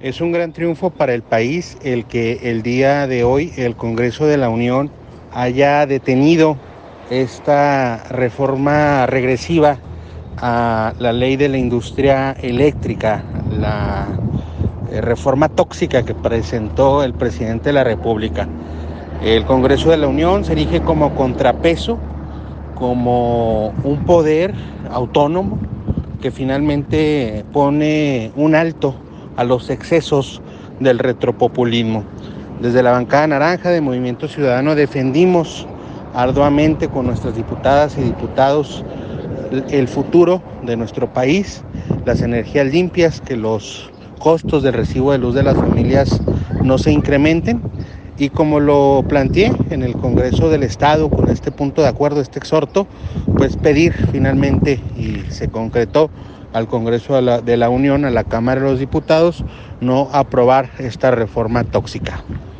Es un gran triunfo para el país el que el día de hoy el Congreso de la Unión haya detenido esta reforma regresiva a la ley de la industria eléctrica, la reforma tóxica que presentó el presidente de la República. El Congreso de la Unión se erige como contrapeso, como un poder autónomo que finalmente pone un alto a los excesos del retropopulismo. Desde la bancada naranja de Movimiento Ciudadano defendimos arduamente con nuestras diputadas y diputados el futuro de nuestro país, las energías limpias, que los costos del recibo de luz de las familias no se incrementen, y como lo planteé en el Congreso del Estado con este punto de acuerdo, este exhorto, pues pedir finalmente, y se concretó al Congreso de la Unión, a la Cámara de los Diputados, no aprobar esta reforma tóxica.